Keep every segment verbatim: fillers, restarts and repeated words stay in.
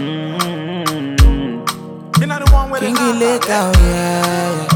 Mm-hmm. You know the one with the Kingy Lake out, yeah.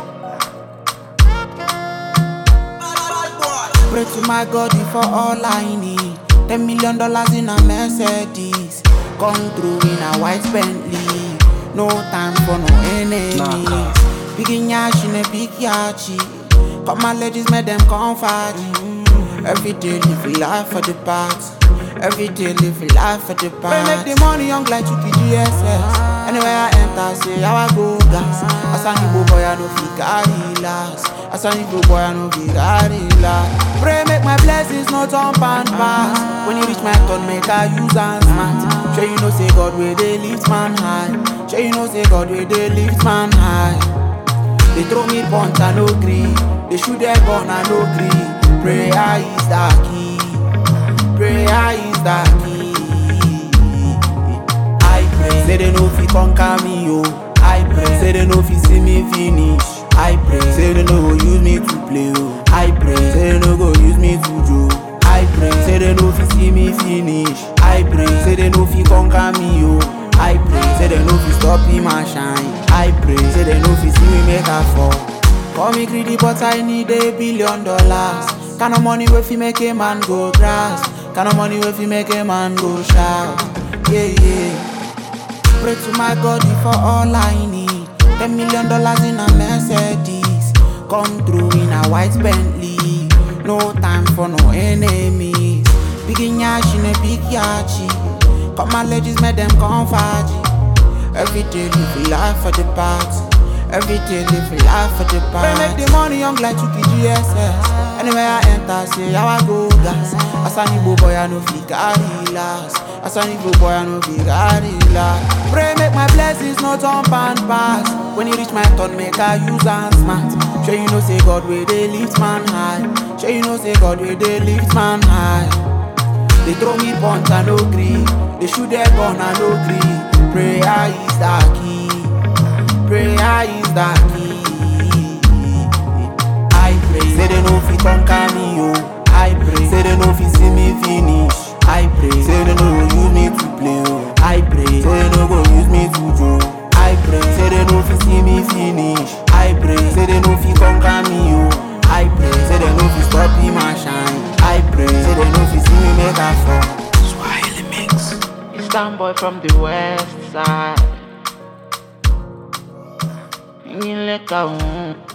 Pray to my God for all I need. Ten million dollars in a Mercedes. Come through in a white Bentley. No time for no enemies. Big nyash in a big yachi. Come my ladies, make them comfort. Every day live life for the parts. Every day live life for the parts. Make the money young like Chucky G S S. Anywhere I enter, say how I go gas. As a new boy, I know fi carry last. As a new boy, I know fi carry last. Pray make my blessings not jump and pass. When you reach my turn, make I use and smart. Sure you know say God where they lift man high. Sure you know say God where they lift man high. They throw me punch, I no gree. They shoot their gun, I no gree. Prayer is the key. Prayer is the key. I pray. Say they know if you conquer me, yo. I pray. Say they know if you see me finish. I pray. Say they know go use me to play, oh. I pray. Say they know go use me to joke. I pray. Say they know if you see me finish. I pray. Say they know if you conquer me, yo. I pray. Say they know if you stop me my shine. I pray. Say they know if you see me make a fall. Call me greedy, but I need a billion dollars. Kind of money if you make a man go grass. Kind of money if you make a man go shout. Yeah, yeah. Pray to my God for all I need. Ten million dollars in a Mercedes. Come through in a white Bentley. No time for no enemies. Big nyash in a big yachi. Come my ladies, make them comfort. Every day live life for the parts. Every day live life for the parts. Make the money young like Chucky G S S. Anywhere I enter, say how I go gas. As a new boy, I know fi carry last. As a new boy, I know fi carry last. Pray make my blessings not jump and pass. When you reach my turn, make I use and smart. Sure you know say God where they lift man high. Sure you know say God where they lift man high. They throw me punch, I no gree. They shoot their gun, I no gree. Prayer is the key. Prayer is the key. I pray. Say they know if you conquer me, yo. I pray. Say they know if you see me finish. I pray. Say they know go use me to play, oh. I pray. Say they know go use me to joke. I pray. Say they know if you see me finish. I pray. Say they know if you conquer me, yo. I pray. Say they know if you stop me my shine. I pray. Say they know if you see me make a fall. Swahili mix. Eastern boy from the west side. Kingy Lake out.